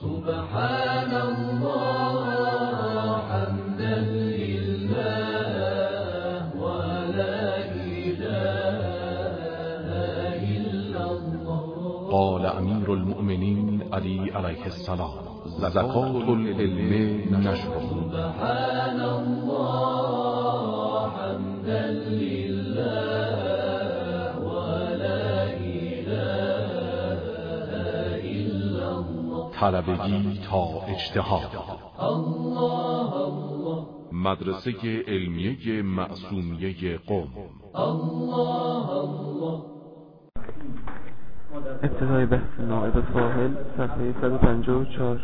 سبحان الله حمدا لله ولا إله إلا الله. قال امیر المؤمنین علی علیه السلام: زکات العلم نشر. سبحان الله حمدا لله ولا إله إلا الله. طلبگی تا اجتهاد. الله الله. مدرسه علمیه معصومیه قم. الله الله. ابتدای بحث نائب فاعل صفحه 154.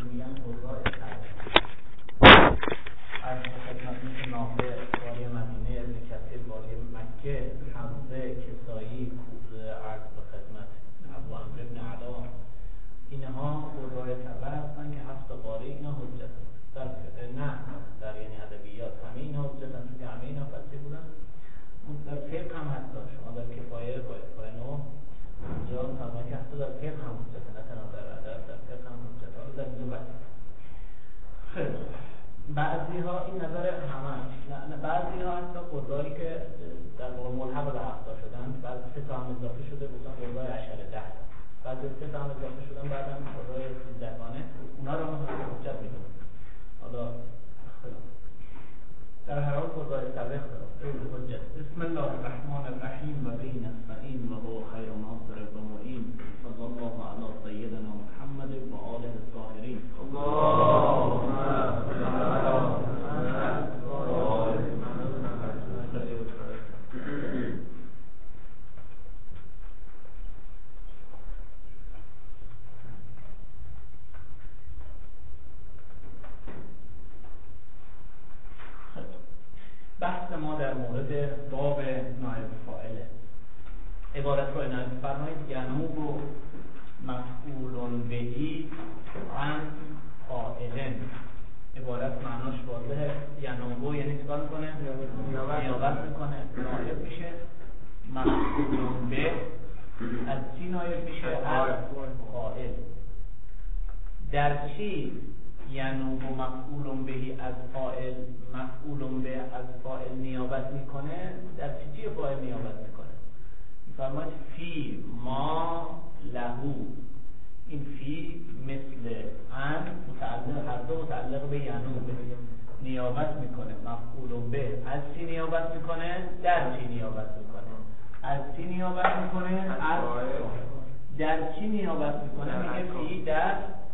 اینها قرای طبع هستن که هفت قاری اینا حجت در نه در یعنی ادبیات همه اینا حجت هستن که همه اینا فصیح بودن. در فقه هم حتی شما در کفایه نو یا فرمان که حتی در فقه هم حجت، نه تنها در ادب، در فقه هم حجت. حالا در اینجا بحث خیلی بعضی ها این نظر همه نه بعضی ها حتی قرایی که در واقع ملحق به هفتا شدن، بعضی 3 تا هم اضافه شده بودن قرای عشره 10 تا، بعضی 3 تا هم اضافه شدن بعدم قرای 13 گانه، اونا رو هم حجت میدونن. حالا در هر حال قرای سابق حجت. بسم الله الرحمن الرحیم و به نستعین و هو خیر ناصر و معین. صلی الله علی سیدنا محمد و آله الطاهرین. اللهم صل علی محمد و آل محمد. بحث ما در مورد باب نائب فاعله. عبارت رو عنایت فرمایید: ینوب و مفعول بهی عن فاعلن. عبارت معناش واضحه. ینوب یعنی چیکار میکنه؟ نیابت میکنه، نائب میشه. مفعول به از چی نائب میشه؟ از فاعل. در چی ینوب و مفعول بهی از فاعل، مفعول به از فاعل نیابت میکنه؟ در چی فاعل نیابت میکنه؟ میفرماید فی ما لهو. این فی مثل ان متعلق، هر دو متعلق به ینوب نیابت میکنه. مفعول به از چی نیابت میکنه؟ در چی نیابت میکنه؟ از چی نیابت میکنه؟ از در چی نیابت میکنه؟ میگه فی در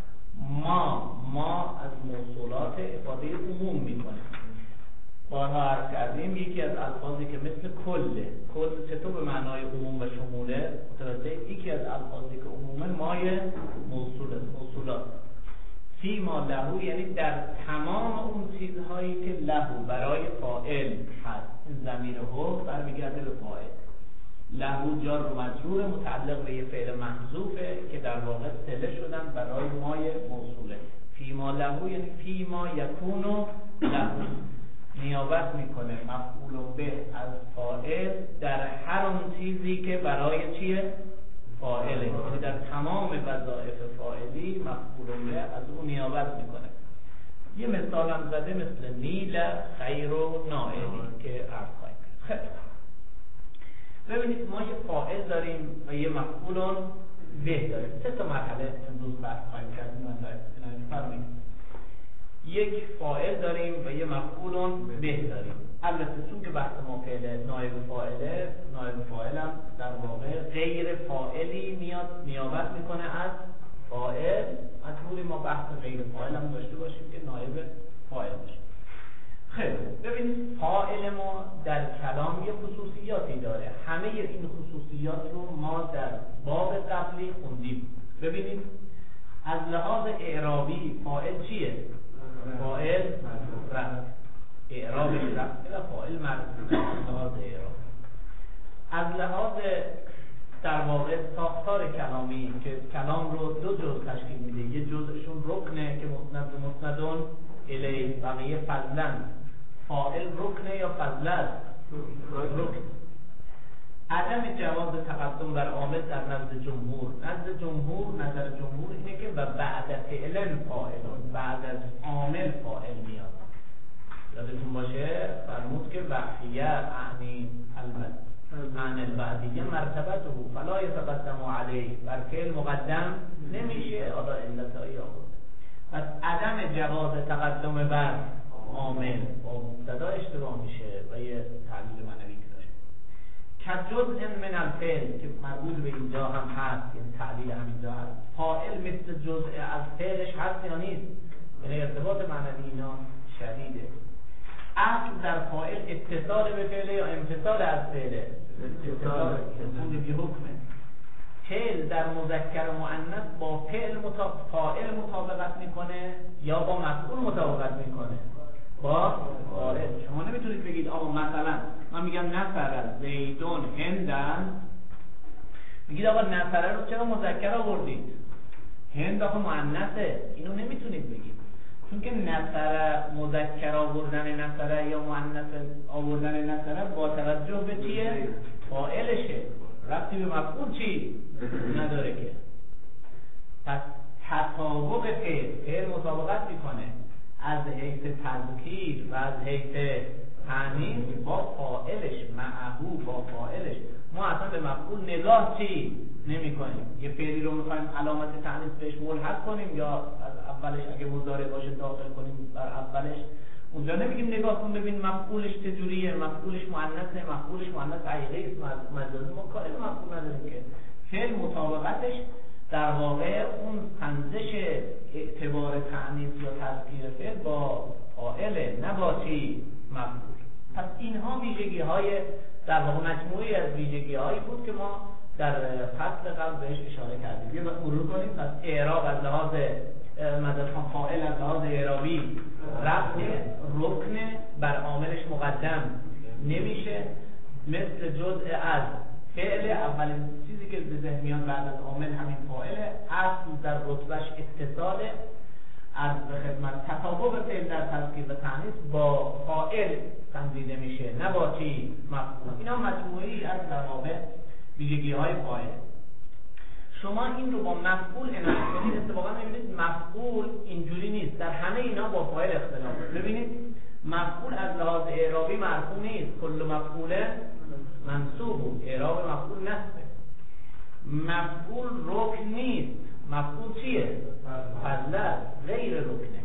ما از موصولات افاده عموم میکنه. بارها عرض کردیم یکی از الفاظی که مثل کله، کل چطور به معنای عموم و شموله متوجه، یکی از الفاظی که عموما مای موصولات. فی ما لهو یعنی در تمام اون چیزهایی که لهو برای فاعل هست. این ضمیر هو برمیگرده به فاعل. لهو جار و مجرور متعلق به یه فعل محذوفه که در واقع صله شدن برای مای موصوله. فی ما لهو یعنی فی ما یکونو لهو، نیابت میکنه مفعول به از فاعل در هر اون چیزی که برای چیه؟ فاعله. یعنی در تمام وظایف فاعلی مفعول به از اون نیابت میکنه. یه مثال هم زده مثل نیل خیر و نائلی که عرض خواهیم کرد. خیلی ببینید ما یه فاعل داریم و یه مفعول به داریم. 3 تا مرحله امروز بحث خواهیم کرد. فرمایید یک فاعل داریم و یه مفعول به داریم. البته چون که بحث ما فعل نائب فاعله، نائب فاعل هم در واقع غیر فاعلی میاد نیابت میکنه از فاعل. مجبوری ما بحث غیر فاعل هم داشته باشیم که نائب فاعل باشه. خیلی ببینید فاعل ما در کلام یه خصوصیاتی داره. همه این خصوصیات رو ما در باب قبلی خوندیم. ببینید از لحاظ اعرابی فاعل چیه؟ فاعل رفع. اعرابش رفع و فاعل مرفوع. لحاظ اعراب. از لحاظ در واقع ساختار کلامی که کلام رو 2 جزء تشکیل میده. یه جزءشون رکنه که مسندون الی، بقیه فضلن. فاعل رکنه یا فضل است؟ رکن. عدم جواز تقدم بر عامل در نزد جمهور. نظر جمهور اینه که و بعد فعل فاعل، بعد از عامل فاعل میاد. یادتون باشه فرمود که وقفیه اعنی عن البعدیه مرتبته فلا یتقدم علیه، بر فعل مقدم نمیشه. حالا علتایی آورد. پس عدم جواز تقدم بر عامل با مبتدا اشتباه میشه و یه تعلیل معنوی داره. کجزء من الفعل که مربوط به اینجا هم هست، یعنی تعلیل همینجا هست. فاعل مثل جزء از فعلش هست یا نیست؟ یعنی ارتباط معنوی اینا شدیده. اصل در فاعل اتصال به فعل یا انفصال از فعله؟ اتصال به حکمه. فعل در مذکر و مؤنث با فاعل مطابقت میکنه یا با مفعول مطابقت میکنه؟ با فاعل. شما نمیتونید بگید آقا مثلا من میگم نفر زیدون هندن، میگید آقا نفره رو چرا مذکر آوردید؟ هند آقا مؤنثه. اینو نمیتونید بگید، چون که نفره مذکر آوردن نفره یا مؤنث آوردن نفره با توجه به چیه؟ فاعلشه، ربطی به مفعول چی نداره که. پس تطابق فعل مطابقت میکنه از حیث تذکیر و از حیث تانیث با فاعلش، معهو با فاعلش. ما اصلا به مفعول نگاه چی نمی کنیم. یه فعلی رو میخوایم علامت تانیث بهش ملحق کنیم یا از اولش اگه مضارع باشه داخل کنیم بر اولش. اونجا نمیگیم نگاه کن ببین مفعولش چجوریه، مفعولش مؤنثه، مفعولش مؤنث حقیقی است، مجازی. ما کاری به مفعول نداریم که. فعل مطابقتش در واقع اون سنجش اعتبار تانیث یا تذکیر فعل با فاعله، نه با چی مفعول. پس اینها ویژگی‌های در واقع مجموعی از ویژگی‌هایی بود که ما در فصل قبل بهش اشاره کردیم. بیا مرور کنیم. پس اعراب از لحاظ مدرسان فاعل از لحاظ اعرابی رفع رکن بر عاملش مقدم نمیشه، مثل جزء از فعل. اولین چیزی که به ذهن میاد بعد از عامل همین فاعله. اصل در رتبهش اتصال از به خدمت تطابق فعل در تذکیر و تانیث با فاعل سنجیده میشه، نه با چی مفعول. اینا مجموعی از در واقع ویژگی‌های فاعل. شما این رو با مفعول عنایت کنید، اتفاقا می‌بینید مفعول اینجوری نیست. در همه اینا با فاعل اختلاف. ببینید مفعول از لحاظ اعرابی مرفوع نیست. کل مفعول منصوب، اعراب مفعول نصبه. مفعول رکن نیست. مفعول چیه؟ فضله، غیر رکنه.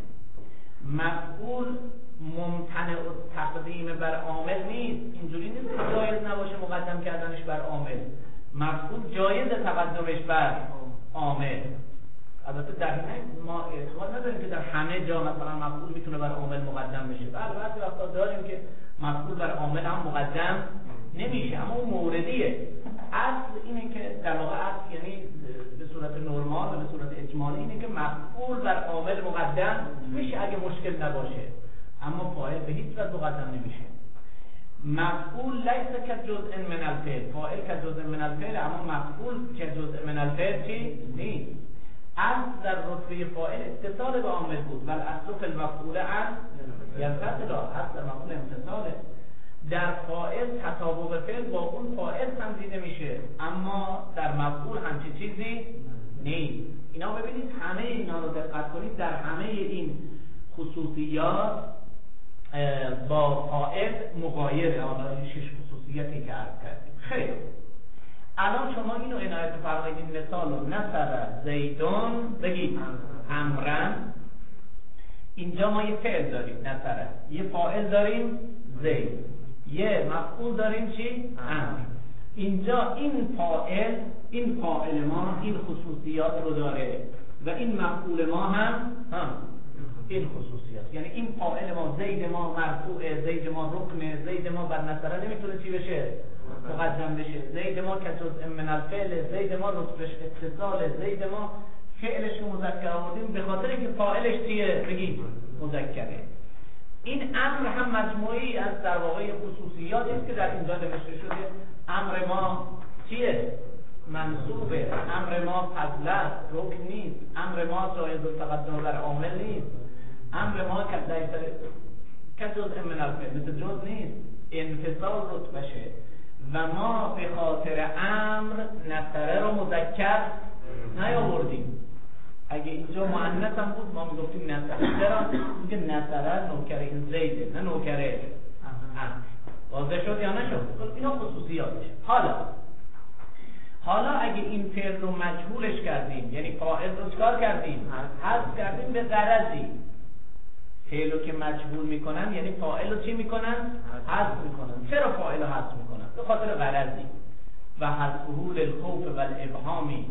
مفعول ممتنع تقدیم بر عامل نیست. اینجوری نیست که جایز نباشه مقدم کردنش بر عامل. مفعول جایز تقدمش بر عامل. البته در این ما اعتقاد نداریم که در همه جا مثلا مفعول میتونه بر عامل مقدم بشه. بعضی وقتا داریم که مفعول بر عامل هم مقدم نمیشه، اما اون موردیه. اصل اینه که در واقع اصل یعنی به صورت نرمال و به صورت اجمالی اینه که مفعول بر عامل مقدم میشه اگه مشکل نباشه، اما فاعل به هیچ وجه مقدم نمیشه. مفعول لیس کجزء من الفعل، فاعل کجزء من الفعل، اما مفعول کجزء من الفعل چی نیست. اصل در رتبه فاعل اتصال به عامل بود، ولی اصل فی المفعول ان ينفصل، اصل مفعول امتصاله. در فاعل تطابق فعل با اون فاعل سنجیده میشه، اما در مفعول همچین چیزی نیست. اینا ببینید همه اینا رو دقت کنید، در همه این خصوصیات با فاعل مغایره. حالا این 6 خصوصیتی که عرض کردیم. خیلی الان شما اینو عنایت فرمایید، این مثال رو نصر زیدون بگید امرن. اینجا ما یه فعل داریم نصر، یه فاعل داریم زید، یه مفعول داریم چی؟ امر. اینجا این فاعل ما این خصوصیات رو داره و این مفعول ما هم این خصوصیات. یعنی این فاعل ما زید ما مرفوع، زید ما رکن، زید ما بر نصره نمیتونه چی بشه؟ مقدم بشه. زید ما کجزء من الفعل، زید ما رتبهش اتصال، زید ما فعلش مذکر آوردیم به خاطر اینکه فاعلش چیه؟ بگید مذکره. این امر هم مجموعی از در واقع خصوصیاتی است که در اینجا نوشته شده. امر ما چیه؟ منصوبه. امر ما فضل است، رکن نیست. امر ما جایز التقدم بر عامل نیست. امر ما کجزء من الفعل، مثل جز نیست. انفصال رتبشه. و ما به خاطر امر نصره رو مذکر نیاوردیم. اگه اینجا مؤنث هم بود ما میگفتیم نصره. چرا؟ میگه نصره نوکر این زیده نه نوکر امر. واضح شد یا نشد؟ اینا خصوصیاتشه. حالا اگه این فعل رو مجهولش کردیم، یعنی فاعل رو چکار کردیم؟ حذف کردیم به غرضی. فعل رو که مجهول میکنن یعنی فاعل رو چی میکنن؟ حذف میکنن. چرا فاعل رو حذف میکنن؟ به خاطر غرضی. و حذفه للخوف و الابهامی،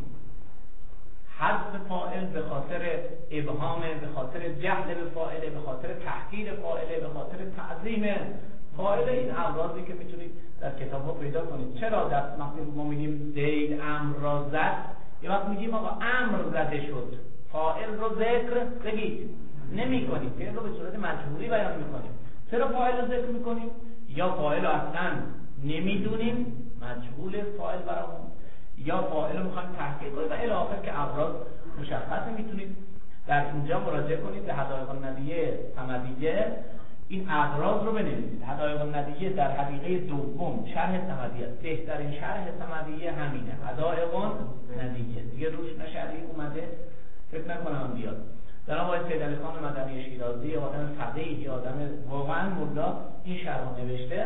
حذف فاعل به خاطر ابهام، به خاطر جهل به فاعل، به خاطر تحقیر فاعل، به خاطر تعظیم فاعل. این اغراضی که میتونید در کتاب ها پیدا کنید. چرا در وقتی ما میگیم زید امر را زد، یه وقت میگیم آقا امر زده شد، فاعل رو ذکر بگید نمی کنیم، فعل رو به صورت مجهولی بیان میکنیم. چرا فاعل رو ذکر میکنیم؟ یا فاعل رو اصلا نمیدونیم، مجهول فاعل برامون، یا فاعل رو میخوایم تحقیق کنیم و الی آخر که اغراض مشخصه. میتونید در اینجا مراجعه کنید به حدائق الندیه صمدیه، این اغراض رو بنویسید. حدائق الندیه در حدیقه دوم شرح صمدیه است. بهترین شرح صمدیه همینه، حدائق الندیه. دیگه روش نه شرحی اومده فکر نکنم بیاد. در آقای سید علی خان مدنی شیرازی، آدم فقیه، آدم واقعا ملا، این شرح رو نوشته.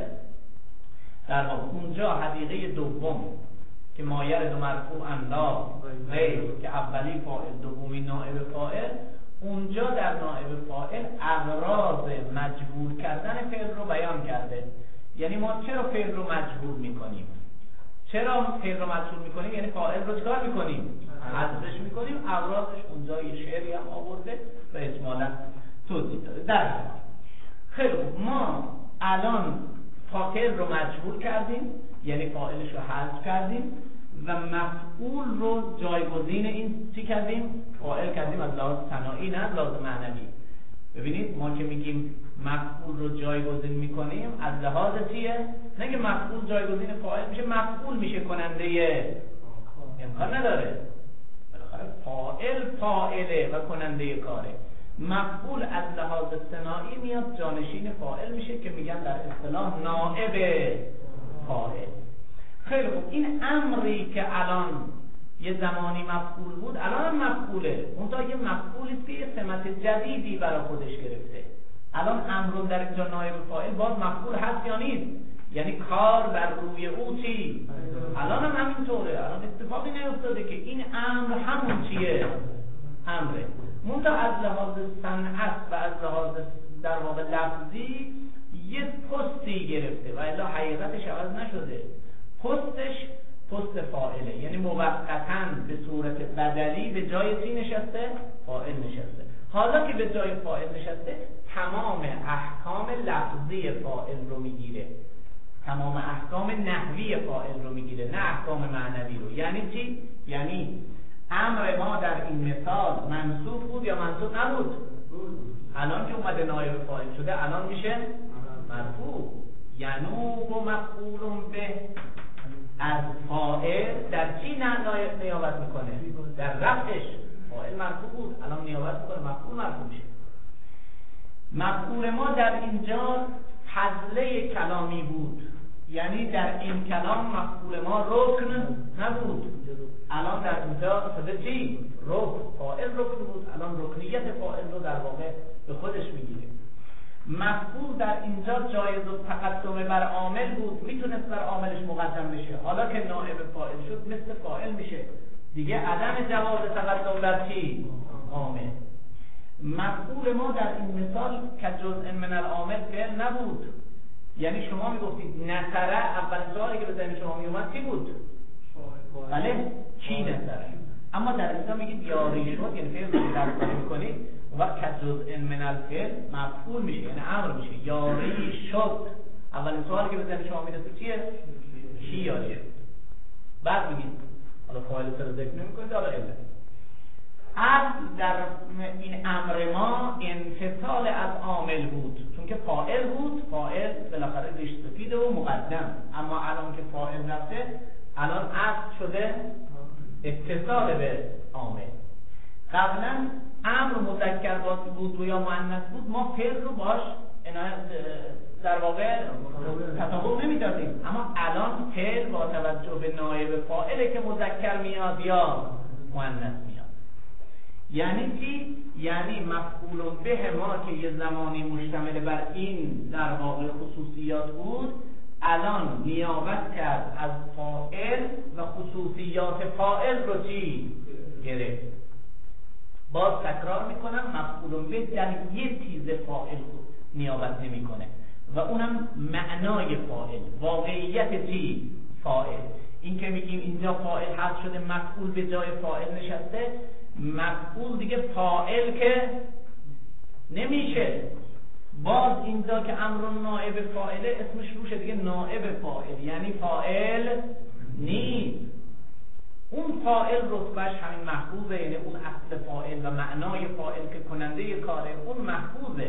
در واقع اونجا حدیقه دوم که مایر دو مرفوع انلا غیر که اولی فاعل دومی نائب فاعل، اونجا در نائب فاعل اغراض مجهول کردن فعل رو بیان کرده. یعنی ما چرا فعل رو مجهول میکنیم؟ چرا فعل رو مجهول میکنیم؟ یعنی فاعل رو چکار میکنیم؟ حذفش میکنیم. اغراضش اونجا یه شعری هم آورده و اجمالا توضیح داده. در خیلی خوب، ما الان فاعل رو مجهول کردیم، یعنی فاعلش رو حذف کردیم و مفعول رو جایگزین این چی کردیم؟ فاعل کردیم از لحاظ صناعی نه از لحاظ معنوی. ببینید ما که میگیم مفعول رو جایگزین میکنیم از لحاظ چیه؟ نه که مفعول جایگزین فاعل میشه، مفعول میشه کننده، امکان نداره. بالاخره فاعل فاعله و کننده کاره. مفعول از لحاظ صناعی میاد جانشین فاعل میشه که میگن در اصطلاح نائب فاعل. خیلی خوب، این امری که الان یه زمانی مفعول بود الان هم مفعوله، منتها یه مفعولی است که یه سمت جدیدی برای خودش گرفته. الان امر در اینجا نائب فاعل باز مفعول هست یا نیست؟ یعنی کار بر روی او چی؟ الان هم همینطوره. الان اتفاقی نیفتاده که این امر همون چیه؟ امره، منتها از لحاظ صنعت و از لحاظ در واقع لفظی یه پستی گرفته و الا حقیقتش عوض نشده. پستش پست فاعله، یعنی موقتاً به صورت بدلی به جای چی نشسته؟ فاعل نشسته. حالا که به جای فاعل نشسته تمام احکام لفظی فاعل رو میگیره، تمام احکام نحوی فاعل رو میگیره، نه احکام معنوی رو. یعنی چی؟ یعنی امر ما در این مثال منصوب بود یا منصوب نبود؟ الان که اومده نائب فاعل شده الان میشه مرفوع. ینوب و مفعول به از فاعل در چی نیابت میکنه؟ در رفعش. فاعل مرفوع بود الان نیابت میکنه مفعول مرفوع میشه. مفعول ما در اینجا حذله کلامی بود، یعنی در این کلام مفعول ما رکن نبود، الان در اینجا شده چی؟ رکن. فاعل رکن بود، الان رکنیت فاعل رو در واقع به خودش میگیره. مفعول در اینجا جایز و تقدم بر عامل بود، میتونست بر عاملش مقدم بشه، حالا که نائب فاعل شد مثل فاعل میشه دیگه، عدم جواز تقدم بر چی؟ عامل. مفعول ما در این مثال که جزء من العامل فعل نبود، یعنی شما میگفتید نصره، اول سوالی که به ذهن شما میومد چی بود؟ بله، کی نصره؟ اما در اینجا میگید یاری شد، یعنی فعل رو درک میکنید و وقت که جزء من الفعل مفعول میشه، یعنی امر میشه. یاری شد، اولین سوالی که به ذهن شما میرسه چیه؟ کی یاری شد؟ بعد میگید حالا فاعل رو ذکر نمیکنید، حالا علت. اصل در این امر ما انفصال از عامل بود، چون که فاعل بود، فاعل بالاخره ریش سفیده و مقدم، اما الان که فاعل رفته الان اصل شده اتصال به عامل. قبلا امر مذکر بود یا مؤنث بود، ما فعل رو باش در واقع تطابق نمیدادیم، اما الان فعل با توجه به نایب فاعله که مذکر میاد یا مؤنث میاد. یعنی چی؟ یعنی مفعول به ما که یه زمانی مشتمل بر این در واقع خصوصیات بود، الان نیابت کرد از فاعل و خصوصیات فاعل رو چی گرفت. باز تکرار میکنم، مفعول به در یه چیز فاعل نیابت نمیکنه و اونم معنای فاعل، واقعیت چی؟ فاعل. این که میگیم اینجا فاعل حذف شده مفعول به جای فاعل نشسته، مفعول دیگه فاعل که نمیشه. باز اینجا که امر نائب فاعله اسمش روشه دیگه نائب فاعل، یعنی فاعل نیست. اون فاعل رتبهش همین محفوظه، یعنی اون اصل فاعل و معنای فاعل که کننده کاره اون محفوظه.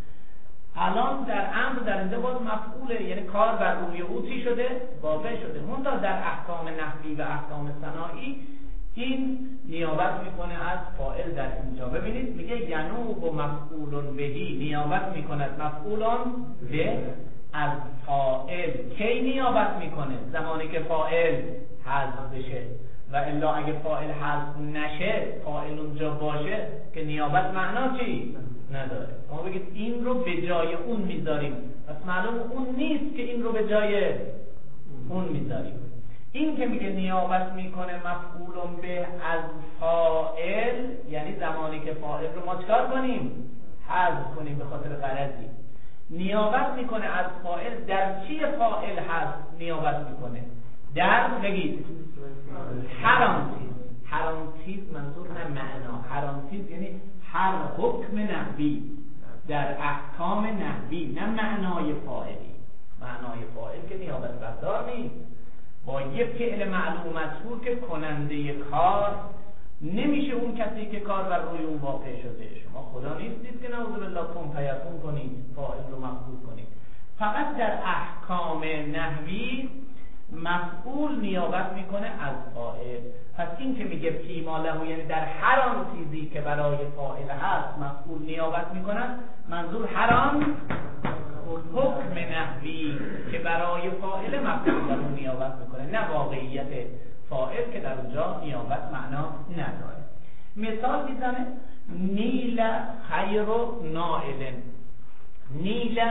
الان در امر در اینجا باز مفعوله، یعنی کار بر روی او چی شده؟ واقع شده. منتها در احکام نحوی و احکام صناعی این نیابت میکنه از فاعل. در اینجا ببینید میگه ینوب مفعول بهی، نیابت میکند مفعولان به از فاعل. کی نیابت میکنه؟ زمانی که فاعل حذف بشه، و الا اگه فاعل حذف نشه، فاعل اونجا باشه که نیابت معنا چی؟ نداره. ما بگید این رو به جای اون میذاریم، پس معلوم اون نیست که این رو به جای اون میذاریم. این که میگه نیابت میکنه مفعول به از فاعل، یعنی زمانی که فاعل رو ما چکار کنیم؟ حذف کنیم به خاطر غرضی. نیابت میکنه از فاعل. در چی فاعل هست نیابت میکنه؟ در بگید هر آن چیز. هر آن چیز منظور نه معنا، هر آن چیز یعنی هر حکم نحوی در احکام نحوی، نه معنای فاعلی. معنای فاعل که نیابت بردار نیست، با یه فعل معلوم مذکور که کننده کار نمیشه اون کسی که کار بر روی اون واقع شده. شما خدا نیستید که نعوذ بالله کن فیکون کنید، فاعل رو مفعول کنید. فقط در احکام نحوی مفعول نیابت میکنه از فاعل. پس این که میگه فیما له، یعنی در هر آن چیزی که برای فاعل هست مفعول نیابت میکنه، منظور هر آن حکم نحوی که برای فاعل مفعول در اون نیابت میکنه، نه واقعیت فاعل که در اونجا نیابت معنا نداره. مثال میزنه نیل خیر نائل. نیل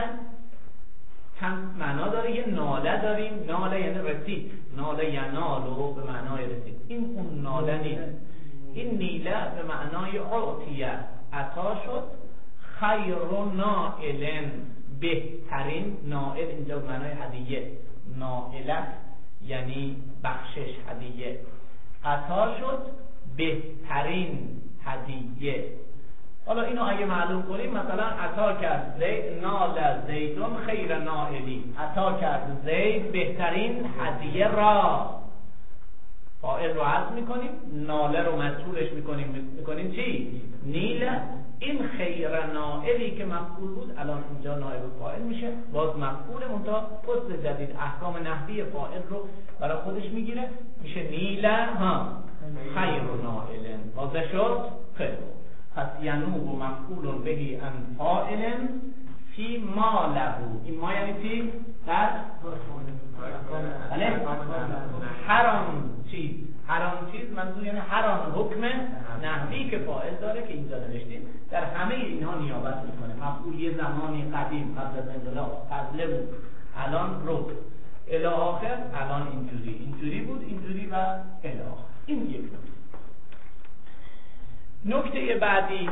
چند معنا داره، یه ناله داریم، ناله یعنی رسید، ناله ینالو به معنای رسید، این اون ناله نیست. این نیله به معنای اعطیه، عطا شد. خیر نائل بهترین، نائل اینجا به معنای هدیه، نائله یعنی بخشش، هدیه. عطا شد بهترین هدیه. حالا اینو اگه معلوم کنیم، مثلا عطا کرد زید، نال زیدون خیر نائلی، عطا کرد زید بهترین هدیه را. فاعل رو حذف میکنیم، ناله رو مجهولش میکنیم چی؟ نیله. این خیر نائلی که مفعول بود الان اینجا نائب فاعل میشه، باز مفعول منتها پست جدید احکام نحوی فاعل رو برای خودش میگیره، میشه نیله خیر نائل. واضح شد؟ خیر. پس ینوب مفعول بهی ان فاعل فی ما له. این ما یعنی چی؟ در هر آن چیز. هر آن چیز منظور یعنی هر آن حکم نحوی که فاعل داره که اینجا نوشتیم، در همه اینها نیابت میکنه. مفعول یه زمانی قدیم قبل از انقلاب فضله بود، الان رد الی آخر، الان اینجوری بود، اینجوری و الی آخر. این یک نکته بعدی،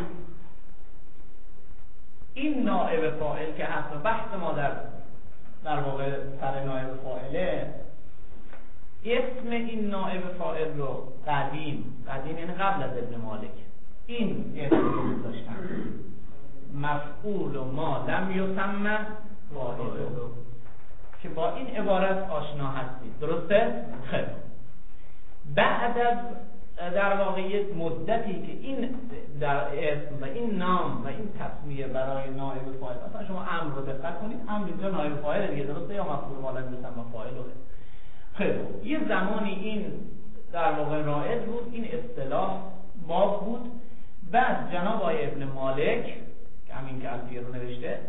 این نائب فاعل که هست و بحث ما در واقع سر نائب فاعله، اسم این نائب فاعل رو قدیم یعنی قبل از ابن مالک این اسم رو گذاشتن، مفعول و ما لم یسمى فاعل، که با این عبارت آشنا هستید، درسته؟ خیلی بعد از در واقع یک مدتی که این در اسم و این نام و این تسمیه برای نائب فاعل، مثلا شما امر رو دقت کنید، امر اینجا نائب فاعل دیگه، درسته؟ یا مفعول ما لم یسمى فاعله. خیلی یه زمانی این در واقع رائج بود، این اصطلاح باب بود. بعد جناب آقای ابن مالک که همین که الفیه رو نوشته،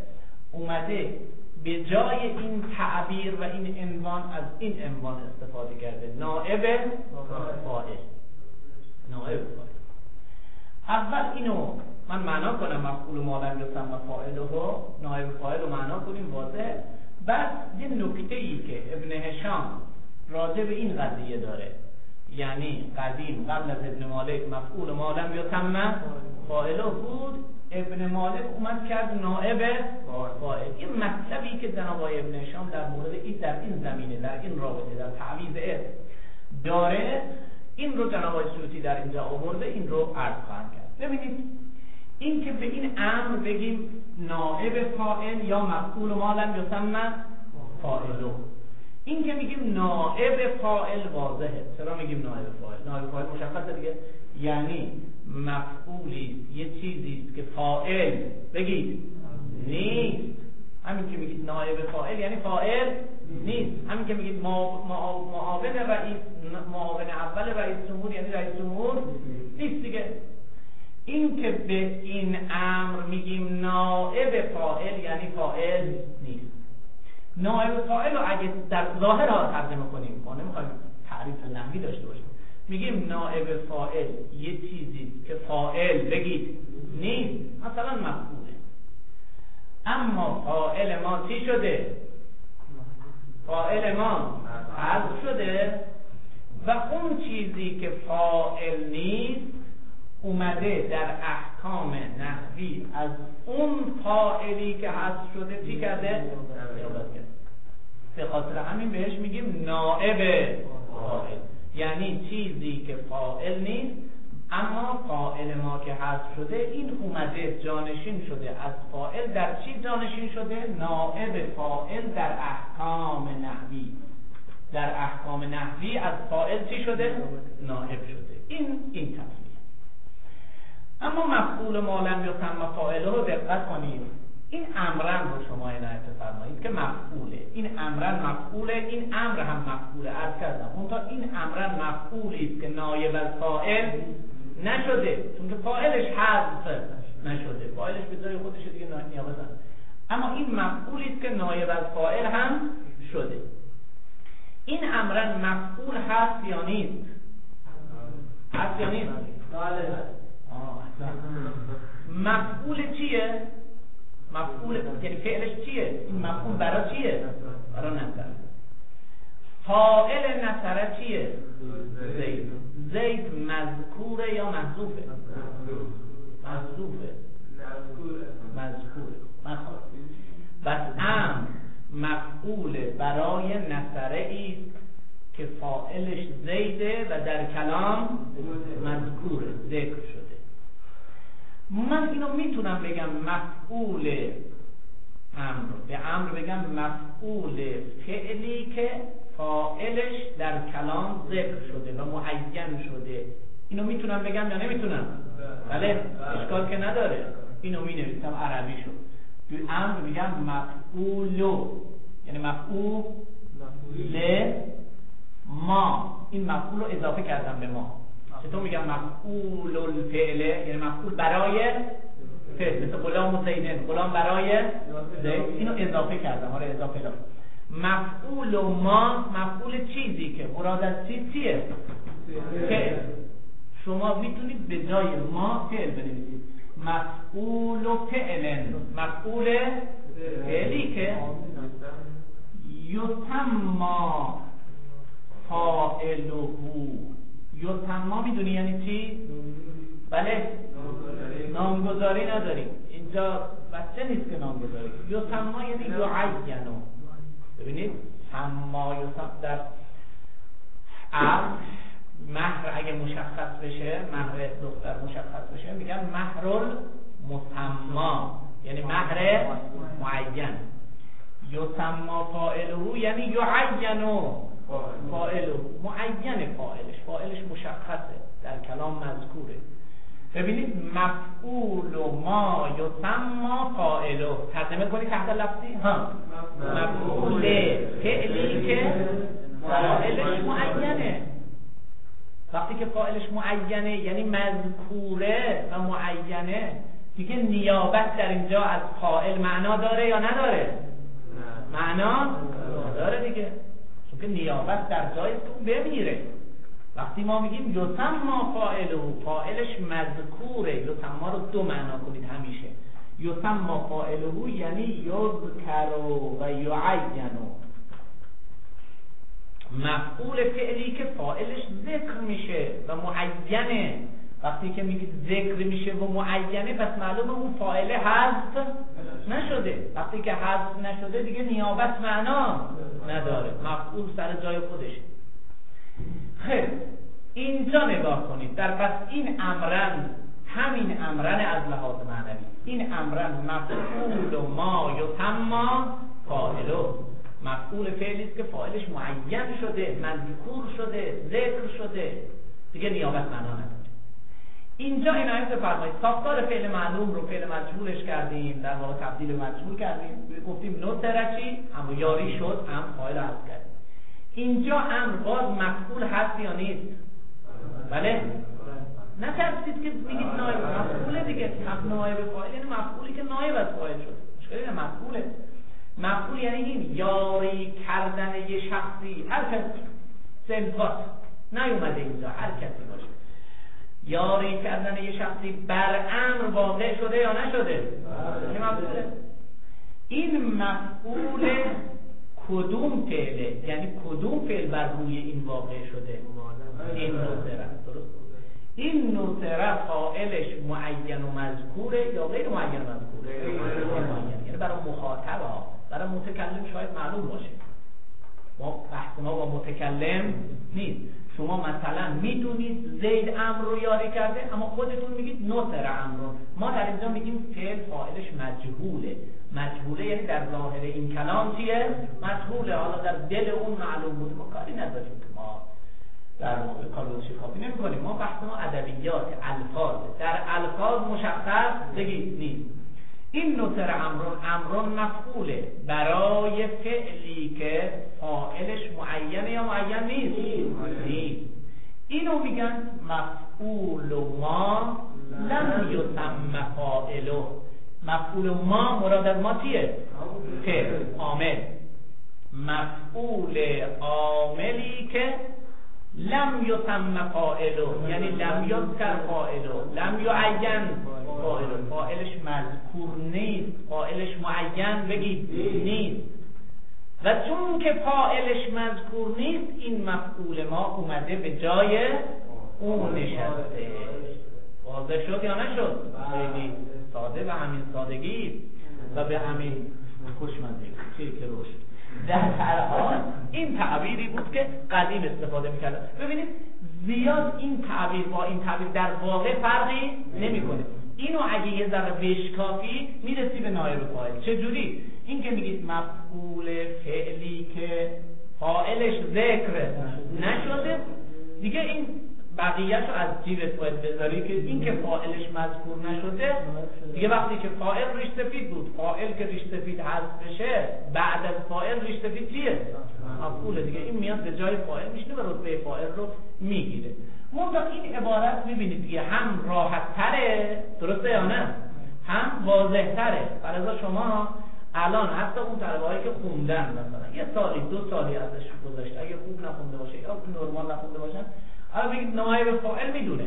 اومده به جای این تعبیر و این عنوان از این عنوان استفاده کرده، نائب فاعل. نائب فاعل. اول اینو من معنا کنم، مفعول ما لم یسمى فاعله، نائب فاعل رو معنا کنیم واضح. بعد یه نکته‌ای که ابن هشام راجع به این قضیه داره، یعنی قدیم قبل از ابن مالک مفعول ما لم یسمى فاعله بود، ابن مالک اومد کرد نائب فاعل. این مطلبی که جناب آقای ابن هشام در مورد این، در این زمینه، در این رابطه، در تعویض اسم داره، این رو جناب آقای سیوطی در اینجا آورده، این رو عرض خواهم کرد. ببینید این که به این امر بگیم نائب فاعل یا مفعول ما لم یسمى فاعله، این که میگیم نائب فاعل واضحه. چرا میگیم نائب فاعل؟ نائب فاعل مشخصه دیگه، یعنی مفعولی یه چیزی است که فاعل بگید نیست. همین که میگید نائب فاعل یعنی فاعل نیست. همین که میگید معاون رئیس، معاون اول رئیس جمهور یعنی رئیس جمهور نیست دیگه. این که به این امر میگیم نائب فاعل یعنی فاعل نیست. نائب فاعل رو اگه در ظاهر ها ترجمه کنیم، ما نمیخوایم تعریف نحوی داشته باشیم، میگیم نائب فاعل یه چیزی که فاعل بگید نیست، مثلا مفعوله، اما فاعل ما چی شده؟ فاعل ما حذف شده و اون چیزی که فاعل نیست اومده در احکام نحوی از اون فاعلی که حذف شده چی کرده؟ به خاطر همین بهش میگیم نائب فاعل، یعنی چیزی که فاعل نیست اما فاعل ما که حذف شده این اومده جانشین شده از فاعل. در چی جانشین شده؟ نائب فاعل در احکام نحوی. در احکام نحوی از فاعل چی شده؟ نائب شده. این تصمیه. اما مفعول ما لم یسمى فاعله رو دقت کنید، این امرن رو شما عنایت فرمایید که مفعوله، این امرن مفعوله، این امر هم مفعوله. عرض کردم اون تا این امرن مفعولی است که نایب از فاعل نشده، چون که فاعلش حذف نشده، فاعلش به جای خودش دیگه نیابه زن، اما این مفعولی است که نایب از فاعل هم شده. این امرن مفعول هست یا نیست؟ هست یا نیست؟ بله. مفعول چیه؟ مفعول یعنی فعلش چیه؟ این مفعول برای چیه؟ برای نصر. فاعل نصر چیه؟ زید. زید مذکوره یا محذوفه؟ محذوفه. مذکوره. بس امر مفعول برای نصره است که فاعلش زیده و در کلام مذکوره، ذکر شده. من اینو میتونم بگم مفعول امر، به امر بگم مفعول فعلی که فاعلش در کلام ذکر شده و معین شده. اینو میتونم بگم یا نمیتونم؟ بله، اشکال که نداره. اینو می نویسم عربی شد. به امر میگم مفعولو، یعنی مفعول ما. این مفعول رو اضافه کردم به ما. چطور میگم مفعول الفعله؟ یعنی مفعول برای فعل، مثل غلام و زیدن، غلام برای زید. اینو اضافه کردم، آره اضافه دارم. مفعول ما مفعول چیزی که مراد از چیه؟ فعل. شما میتونید به جای ما فعل بنویسید، مفعول فعل، مفعول فعلی که یسمى فاعله. یسمى میدونی یعنی چی؟ بله، نامگذاری نداریم اینجا، بچه نیست که نامگذاری. یسمى یعنی یعینو. ببینید سما یسمى در عرض مهر اگه مشخص بشه، مهر دختر مشخص بشه میگن مهرال مسما، یعنی مهر معین. یسمى فاعله یعنی یعینو فاعله، معین فاعلش مشخصه، در کلام مذکوره. ببینید مفعول ما یسمى فاعله، ترجمه کنید تحت لفظی مفعول فعلی که فاعلش معینه. وقتی که فاعلش معینه یعنی مذکوره و معینه، دیگه نیابت در اینجا از فاعل معنا داره یا نداره؟ معنا داره دیگه، چون که نیابت در جایی که اون بمیره. وقتی ما میگیم یسمى فاعله، فاعلش مذکوره. یسمى رو دو معنا کنید همیشه. یسمى فاعله یعنی یذکر و یعین. مفعول فعلی که فاعلش ذکر میشه و معینه. وقتی که میگید ذکر میشه و معینه، پس معلومه اون فاعل حذف نشده. وقتی که حذف نشده دیگه نیابت معنا نداره، مفعول سر جای خودشه. خیلی اینجا نگاه کنید، در پس این امرن، همین امرن از لحاظ معنوی، این امرن مفعول و ما یسمى فاعله، مفعول فعلی است که فاعلش معین شده، مذکور شده، ذکر شده، دیگه نیابت معنا نداره. اینجا عنایت بفرمایید، ساختار فعل معلوم رو فعل مجهولش کردیم، در واقع تبدیل مجهول کردیم، گفتیم نصرچی اما یاری شد، هم فاعل حذف کردیم. اینجا امر باز مفعول هست یا نیست؟ بله؟ نترسید که میگید نایب مفعوله دیگه، نایب فاعل یعنی مفعولی که نایب از فاعل شد. مشکلی نه، مفعوله. مفعول یعنی این یاری کردن یه شخصی، هر کس صفات نیومده اینجا، هر کسی باشه، یاری کردن یه شخصی بر امر واقع شده یا نشده؟ این مفعوله. این مفعول کدوم فعله؟ یعنی کدوم فعل بر روی این واقع شده؟ این نصره. درست؟ این نصره فاعلش معین و مذکوره یا غیر معین و مذکوره؟ معین. یعنی برای مخاطب ها، برای متکلم شاید معلوم باشه. بحث ما با متکلم نیست. شما مثلا میدونید زید امر رو یاری کرده، اما خودتون میگید نصر امر رو. ما در اینجا میگیم فعل فاعلش مجهوله. مجهوله یعنی در ظاهر این کلام چیه؟ مجهوله. حالا در دل اون معلوم بود، ما کاری نداریم که ما در واقع کارو شکافی نمی کنیم. ما بحث ما ادبیات، الفاظ. در الفاظ مشخص بگید نیست. این نصر امرون مفعوله برای فعلی که فاعلش معینه یا معین نیست. اینو میگن مفعول ما لم یسمى فاعله. مفعول ما مراد از ما چیه؟ فعل، عامل. مفعول عاملی که لم یسمى فاعله یعنی لم یذکر فاعله، لم یعین فاعله، فاعلش مذکور نیست، فاعلش معین بگید نیست. و چون که فاعلش مذکور نیست، این مفعول ما اومده به جای اون نشسته. واضح شد یا نشد؟ خیلی ساده، به همین سادگی و به همین خوشمزگی که روش. در هر حال این تعبیری بود که قدیم استفاده می‌کردن. ببینید زیاد این تعبیر با این تعبیر در واقع فرقی نمی‌کنه. اینو اگه یه ذره بشکافی میرسی به نایب فاعل. چجوری؟ این که میگید مفعول فعلی که فاعلش ذکر نشده، دیگه این بقیه‌شو از جیبت باید بذاری که این که فاعلش مذکور نشده، دیگه وقتی که فاعل ریش سفید بود، فاعل که ریش سفید حذف بشه، بعد از فاعل ریش سفید چیه؟ مفعول دیگه. این میاد به جای فاعل میشینه و رتبه فاعل رو میگیره. منتها این عبارت میبینید دیگه هم راحت تره، درسته یا نه؟ هم واضح تره. برای شما الان حتی اون طلبه‌هایی که خوندن مثلا یه سالی دو سالی ازش گذشته، اگه خوب نخونده باشه یا نرمال نخونده باشن، حالا بگید نایب فاعل میدونه،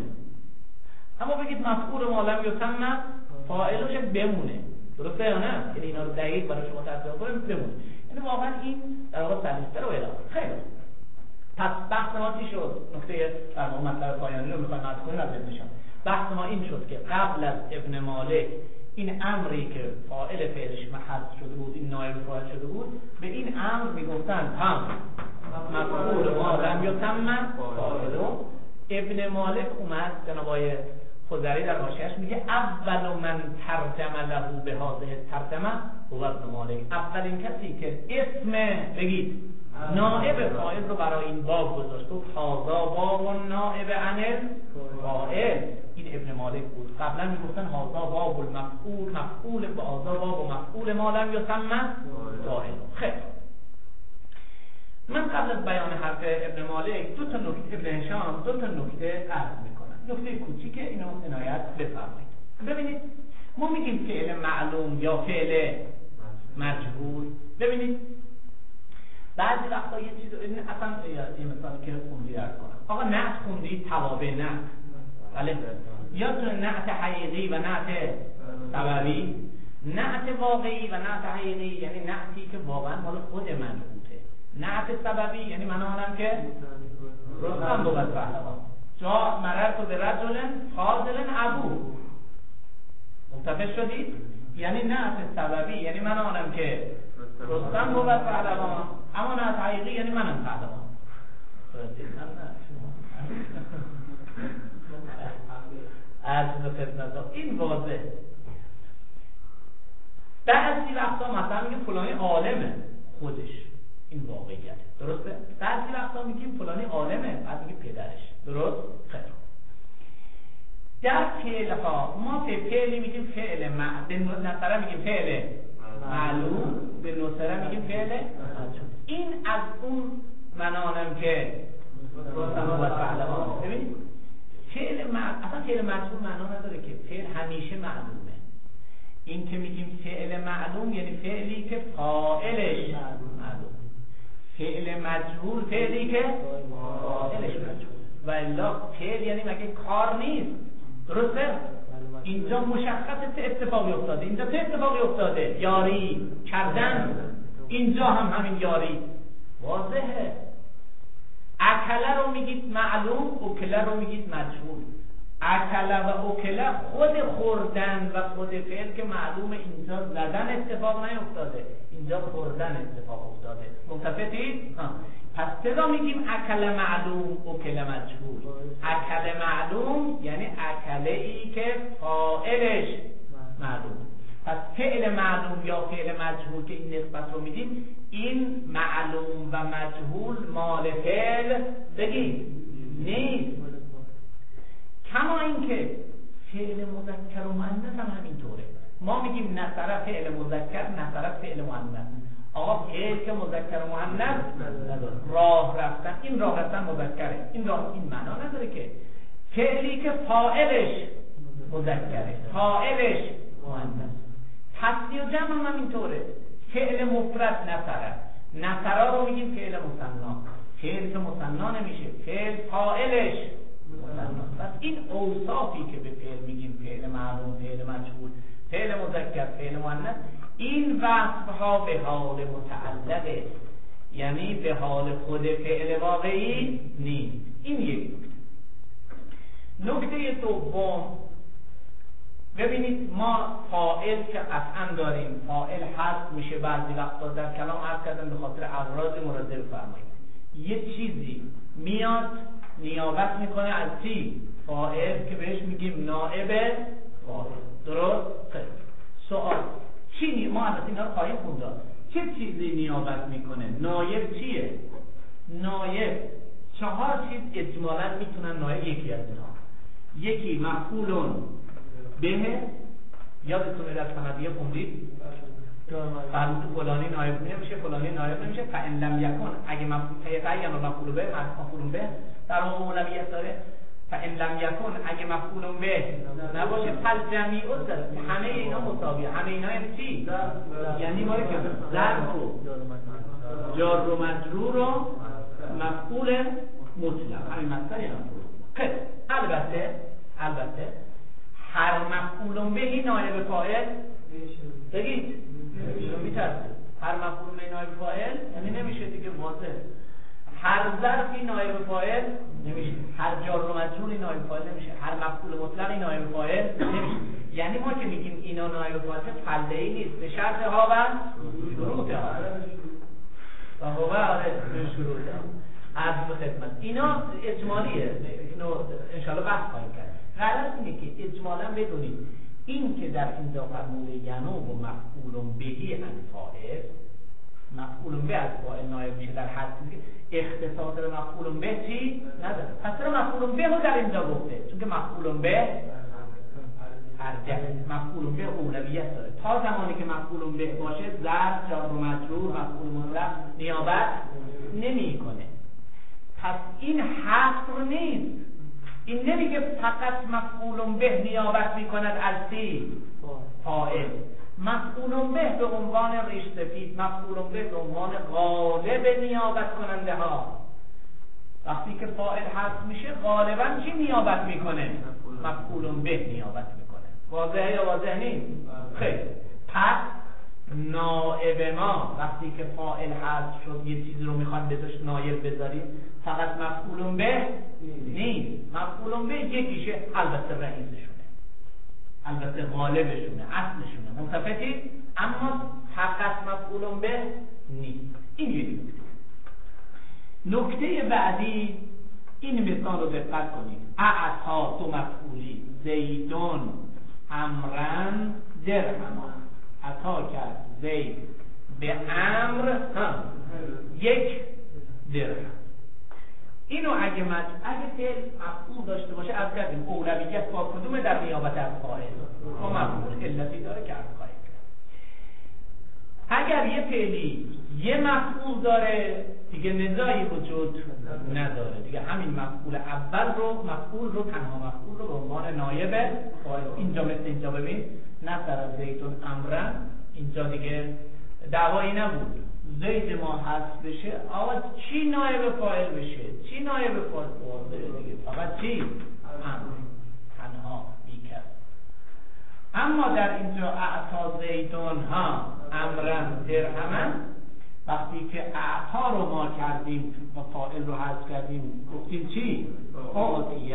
اما بگید مفعول ما لم یسمى فاعلش بمونه، درسته یا نه؟ یعنی اینا رو دقیق برای شما تصویر کنیم بمونه. یعنی واقعا این در واقع سلیسه رو اعلام. خیلی پس بحث ما چی شد؟ نکته در واقع مطلب پایانی رو میخوایم عرض کنیم از ابنشان. بحث ما این شد که قبل از ابن مالک این امری که فاعل فعلش محذف شده بود، این نایب فاعل شده بود، به این امر میگفتن هم مفعول ما لم یسمى فاعله. ابن مالک اومد، جناب آقای خضری در حاشیه‌اش میگه اول من ترجم له به هذه الترجمه هو ابن مالک. اولین کسی که اسم بگید نائب فاعل رو برای این باب گذاشت، گفت هذا باب نائب عن فاعل. این ابن مالک بود. قبلا میگفتن هذا باب المفعول، مفعول به هذا باب و مفعول ما لم یسمى فاعل. خیلی من قبل از بیان حرف ابن مالک دو تا نکته، ابن هشام دو تا نکته عرض میکنم. نکته کوچیک اینو عنایت بفرمایید. ببینید ما میگیم فعل معلوم یا فعل مجهول. ببینید بعضی وقتا یه چیز اصلا یه مثالی که خوندی درک کنم. آقا نعت خوندی، توابع نعت، بله، یا تو نعت حقیقی و نعت سببی، نعت واقعی و نعت حقیقی یعنی نعتی که واقعا مال خود منعوته، نعت سببی یعنی من آنم که رستم بود پهلوان، جا مررت به رجل فاضل ابو، منتفع شدید؟ یعنی نعت سببی یعنی من آنم که رستم بود پهلوان، اما نعت حقیقی یعنی منم پهلوان. از خدمت این واضح. بعضی وقتا مثلا میگه فلانی عالمه خودش، این واقعیت درسته؟ بعضی وقتا میگیم فلانی عالمه، بعد میگه پدرش، درست؟ خیر. در فعلها ما فعلی میگیم فعل به نصره میگیم فعل معلوم، به نصره میگیم فعل مجهول. این از اون منانم که رستم و پهلوان. ببینید اصلا فعل مجهول معنا نداره که فعل همیشه معلومه. این که میگیم فعل معلوم یعنی فعلی که فاعلش معلوم، فعل مجهول فعلی که فاعلش مجهول. و الا فعل یعنی مگه کار نیست، درسته؟ اینجا مشخص چه اتفاقی افتاده، اینجا چه اتفاقی افتاده؟ یاری کردن. اینجا هم همین یاری واضحه. اکله رو میگید معلوم، اوکله رو میگید مجهول. اکله و اوکله خود خوردن و خود فعل که معلوم، اینجا زدن اتفاق نیفتاده، اینجا خوردن اتفاق افتاده. متفقید؟ پس چرا میگیم اکله معلوم اوکله مجهول؟ اکله معلوم یعنی اکله ای که فاعلش معلوم. پس فعل معلوم یا فعل مجهول که این نسبت رو میدیم، این معلوم و مجهول مال فعل بگید نیست. کما اینکه فعل مذکر و مؤنث هم همینطوره. ما میگیم نصره فعل مذکر، نصره فعل مؤنث. آقا فعل که مذکر و مؤنث نداره. راه رفتن، این راه رفتن مذکره، این راه، این معنا نداره که فعلی که فاعلش مذکره، فاعلش مؤنث. تصنیع و جمع هم همینطوره. فعل مفرد نصره، نصره رو میگیم فعل مثنا، فعل که مثنا نمیشه، فعل فاعلش مثنا. پس این اوصافی که به فعل میگیم فعل معلوم، فعل مجهول، فعل مذکر، فعل مؤنث، این وصفها به حال متعلقه، یعنی به حال خود فعل واقعی نیست. این یک نکته دوم. ببینید ما فاعل که قطعا داریم، فاعل حذف میشه بعضی وقتا، در کلام عرض کردم به خاطر اغراض مورد بفرمایید. یه چیزی میاد نیابت میکنه از چی؟ فاعل که بهش میگیم نائب فاعل، درست؟ خیلی سوال چی؟ ما البته اینا رو خواهیم خوند. چه چیزی نیابت میکنه؟ نایب چیه؟ نایب 4 چیز اجمالا میتونن نایب. یکی از اینا، یکی مفعولون به، یادتونه در سندیه خوندید فلانی نایب نمیشه، فلانی نایب نمیشه. فإن لم یکن، اگه مفعول به مفعول به در اولویت داره، فإن لم یکن اگه مفعول به نباشه، فالجمیع همه اینا مساویه. همه اینا یعنی چی؟ یعنی ما که ظرف و جار و مجرور و مفعول مطلق، همین مصدر اینا. خب البته هر مفعول بهی نایب فاعل بگید میترسه. هر مفعول به نایب فاعل یعنی نمیشه دیگه، واضح. هر ظرفی نایب فاعل نمیشه، هر جار و مجروری نایب فاعل نمیشه، هر مفعول مطلقی نایب فاعل نمیشه. یعنی ما که میگیم اینا نایب فاعل فعلی نیست، به شرط ها و شروطها و هو به شروطها. عرض به خدمت اینا اجمالیه، اینو انشالله بحث خواهیم کرد. غلط اینه که اجمالا بدونید این که در اینجا فرموده ینوب و مفعول بهی عن فاعل، مفعول به از فاعل نایب میشه در هر چیزی، اختصاص به مفعول به چی نداره. پس چرا مفعول به رو در اینجا گفته؟ چون که مفعول به ارجح، مفعول به اولویت داره. تا زمانی که مفعول به باشه، ظرف، جار و مجرور، مفعول مطلق نیابت نمیکنه. پس این حصر نیست. این نمیگه فقط مفعول به نیابت میکند از چی؟ فاعل. مفعول به عنوان ریش سفید، مفعول به عنوان غالب نیابت کننده ها. وقتی که فاعل حذف میشه غالبا چی نیابت میکنه؟ مفعول به نیابت میکنه. واضحه یا واضح نیست؟ خیلی. پس نائب ما وقتی که فاعل حذف شد یه چیزی رو میخوان بذارش نایب بذارید، فقط مفعول به نیست. مفعول به یکیشه، البته رئیسشونه، البته غالبشونه، اصلشونه، متفقید؟ اما فقط مفعول به نیست. این یه نکته بعدی. این مثال رو دقت کنید. اعطا تو مفعولی، زیدون امرن درهمان. عطا کرد زید به امر هم 1 درهم. اینو اگه فعل مفعول داشته باشه از کردیم اولویت با کدوم در نیابت از فاعل؟ با مفعول. علتی داره که از خواهید کرد. اگر یه فعلی یه مفعول داره دیگه نزاعی وجود نداره، دیگه همین مفعول اول رو، مفعول رو، تنها مفعول رو به عنوان نایب فاعل. اینجا مثل اینجا ببین، نصر زیدون امرن، اینجا دیگه دعوایی نبود. زید ما حذف بشه، آقا چی نایب فاعل بشه؟ چی نایب فاعل بشه دیگه؟ فقط چی؟ امر، تنها، بیکس. اما در اینجا اعطا زیدون ها امرن درهمن، وقتی که اعطا رو ما کردیم و فاعل رو حذف کردیم گفتیم چی؟ اعطیه.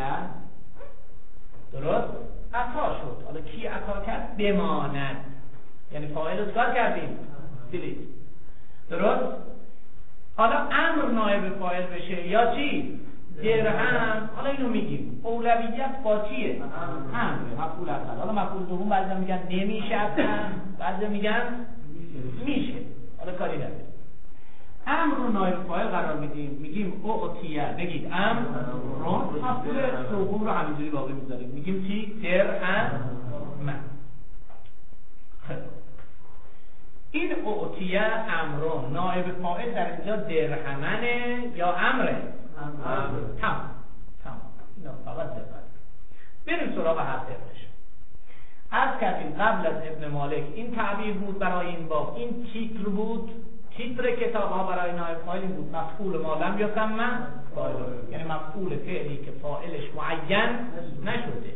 درست؟ عطا شد. حالا کی عطا کرد؟ بماند. یعنی فاعل رو کار کردیم؟ دیلید. درست؟ حالا امر نایب فاعل بشه یا چی؟ درهم. حالا اینو میگیم اولویت با چیه؟ امر، مفعول اول. حالا مفعول دوم بعضی میگن نمیشه اصلا، بعضی میگن میشه. حالا کاری نداره. امر رو نایب فاعل قرار میدیم، میگیم اعطیه، بگید امر رو، مفعول دوم رو همینجوری باقی میذاریم، میگیم چی؟ درهم. این اعطیه امرون، نائب فاعل در اینجا درهمنه یا امره؟ تمام. اینا فقط دقت. بریم سراغ هر طرفش. عرض کردیم قبل از ابن مالک این تعبیر بود برای این باب، این تیتر بود، تیتر کتاب ها برای نائب فاعل بود مفعول ما لم یسمى فاعل، یعنی مفعول فعلی که فاعلش معین نشده.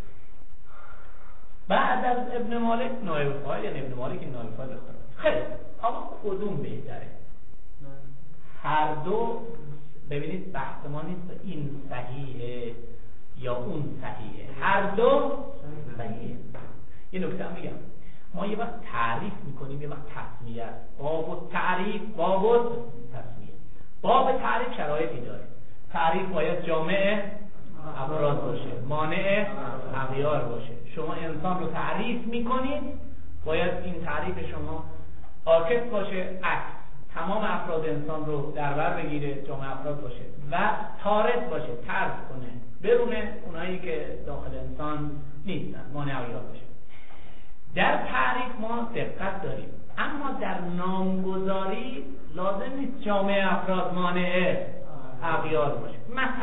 بعد از ابن مالک نائب فاعل، یعنی ابن مالک این نائب فاعل اختراع. خیلی اما کدوم بهتره؟ هر دو. ببینید بحث ما نیست این صحیحه یا اون صحیحه، هر دو صحیحه. یه نکته هم میگم، ما یه وقت تعریف میکنیم، یه وقت تسمیه. باب تعریف، باب تسمیه. باب تعریف شرایطی داره. تعریف باید جامع افراد باشه، مانع اغیار باشه. شما انسان رو تعریف میکنید، باید این تعریف شما عاکس باشه، عکس تمام افراد انسان رو در بر بگیره، جامع افراد باشه و طارد باشه، طرد کنه برونه اونایی که داخل انسان نیستن، مانع اغیار باشه. در تعریف ما دقت داریم، اما در نامگذاری لازم نیست جامع افراد مانع اغیار باشه.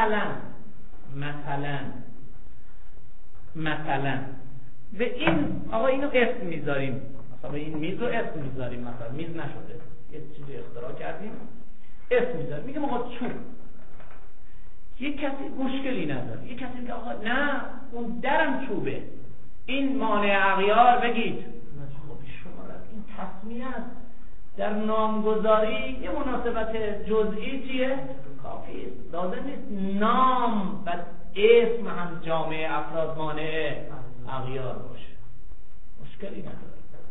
مثلا به این آقا اینو اسم میذاریم، مثلا به این میز رو اسم میذاریم، مثلا میز نشده، یه چیزی اختراع کردیم اسم میذاریم، میگم آقا چوب. یک کسی مشکلی نداره، یک کسی میگه آقا نه اون درم چوبه، این مانع اغیار بگید. خب شما این تصمیه است. در نامگذاری یه مناسبت جزئی چیه؟ کافی است. لازم نیست نام و اسم هم جامعه افراد مانع اغیار باشه، مشکلی نداره.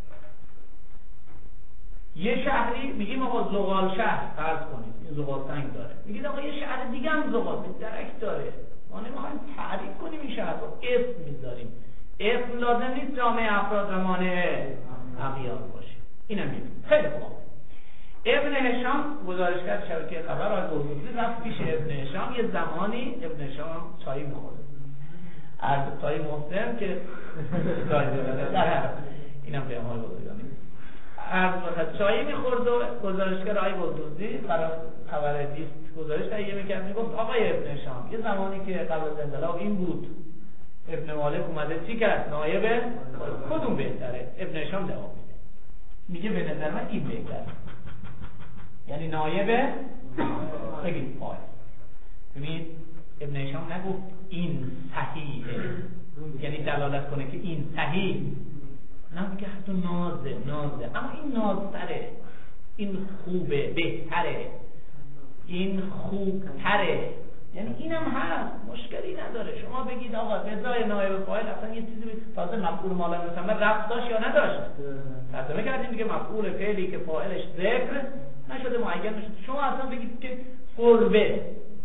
یه شهری میگیم آقا زغال شهر فرض کنید، این زغال سنگ داره، میگید آقا یه شهر دیگه هم زغال درک داره، ما نمیخوایم تعریف کنیم این شهر رو، اسم میذاریم. اسم لازم نیست جامعه افراد و مانع اغیار باشه. اینم میگیم. خیلی خوب. ابن هشام گزارشگر شبکه خبر از بزرگی رفت پیش ابن هشام. یه زمانی ابن هشام چای میخورد، از چای محسن که چای داره، اینم پیام‌های بزرگانی. از چای میخورد و گزارشگر آقای بزرگی برای خبر دیست گزارش تهیه میکرد، میگفت آقای ابن هشام یه زمانی که قبل از انقلاب این بود ابن مالک اومده چی کرد؟ نایب کدوم بهتره؟ ابن هشام جواب میگه به نظر من این بهتره، یعنی نایب بگید فاعل. ببینید ابن هشام نگفت این صحیحه، یعنی دلالت کنه که این صحیح، نه میگه حتی نازه، اما این نازتره، این خوبه، بهتره، این خوبتره، یعنی اینم هست، مشکلی نداره. شما بگید آقا رضای نایب فاعل اصلا یه چیزی تازه مفعول مالا مثلا رفت داشت یا نداشت، ترجمه کردیم دیگه مفعول فعلی که فاعلش ذکر نشده، معین نشده. شما اصلا بگید که قربه،